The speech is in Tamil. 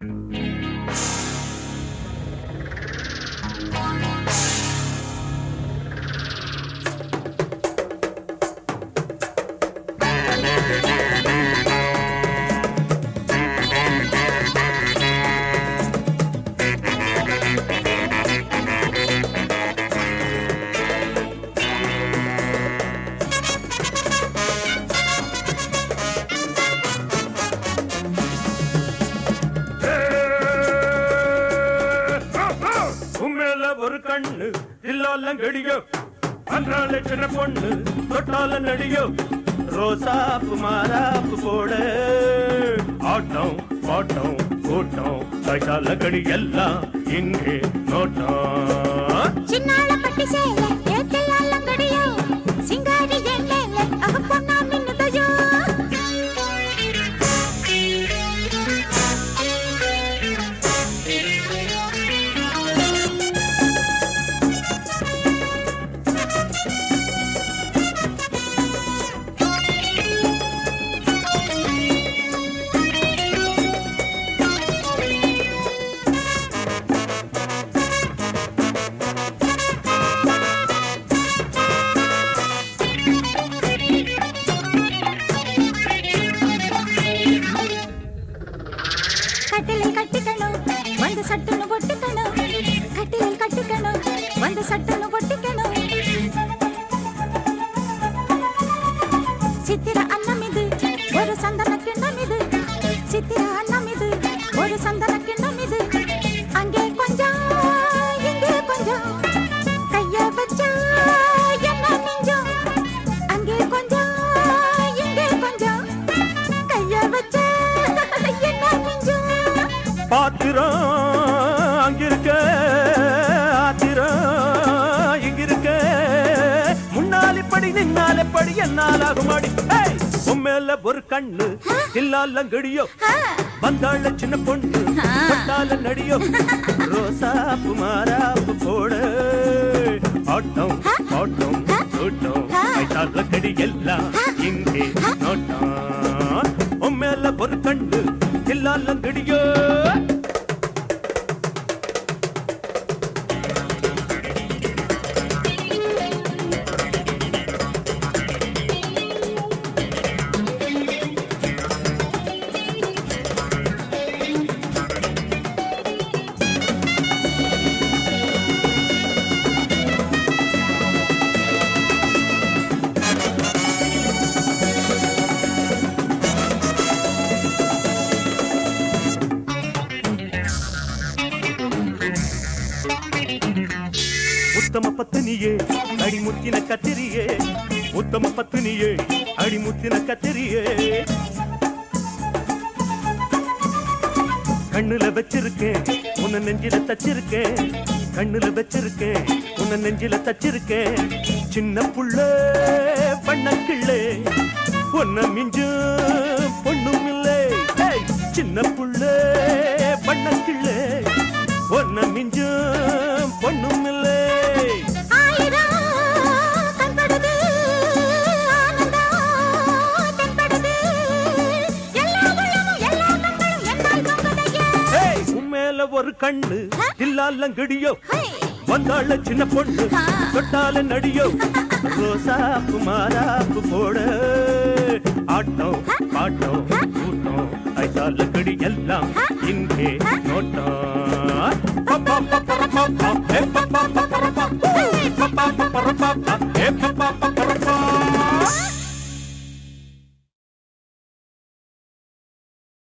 ஒரு கண்ணு தில்லாலங்கடியோ அன்றால சின்ன பொண்ணு தொட்டால நடியோ ரோசாப்பு மாறாப்பு போட ஆட்டம் பாட்டம் கூட்டம் கைட்டால கடி எல்லாம் இங்கே நோட்டம் சின்னால பட்டி சேல ஏத்தலாலங்கடியோ சிங்காரி எண்ணேல அகப்பொன்னா மின்னுதயோ கட்டிலில் கட்டிக்கணும் வந்து சட்டுன்னு பொட்டிக்கணும் கட்டிலில் கட்டிக்கணும் வந்து சட்டுன்னு பொட்டிக்கணும் சித்திர அன்னம் இது ஒரு சந்தன கிண்ணம் இது சித்திர அன்னம் இது ஒரு சந்தன கிண்ணம் இது அங்கே கொஞ்சம் இங்கே கொஞ்சம் கைய வச்சா என்ன மிஞ்சம் அங்கே கொஞ்சம் இங்கே கொஞ்சம் கைய வச்சா என்ன மிஞ்சம் பாத்திரம் அங்கிருக்க ஆத்திரம் இங்கிருக்க முன்னாலே படி நின்னாலே படி என்னால் ஆகுமாடி உண்மையில ஒரு கண்ணு தில்லாலங்கடியோ வந்தாள சின்ன பொண்ணு தொட்டால நடியோ ரோசாப்பு மாறாப்பு போட ஆட்டம் பாட்டம் கூட்டம் கைட்டால கடி எல்லாம் இங்கே நோட்டம் உண்மையில ஒரு கண்ணு தில்லாலங்கடியோ உத்தம பத்தினியே அடிமுத்தின கத்திரியே உத்தம பத்தினியே அடிமுத்தின கத்திரியே கண்ணுல வச்சிருக்கேன் உன்ன நெஞ்சில தச்சிருக்கேன் கண்ணுல வச்சிருக்கேன் உன்ன நெஞ்சில தச்சிருக்கேன் சின்ன புள்ள பண்ணக்கிள்ளே உன்ன மிஞ்சு பொண்ணும் இல்லை சின்ன புள்ள பண்ணக்கிள்ளே உன்ன மிஞ்சு பொண்ணும் இல்லை ஒரு கண்ணு தில்லாலங்கடியோ வந்தாள சின்ன பொண்ணு தொட்டால நடியோ ரோசாப்பு மாறாப்பு போட ஆட்டம் பாட்டம் கூட்டம் கைத்தால கடி எல்லாம் இங்கே நோட்டம்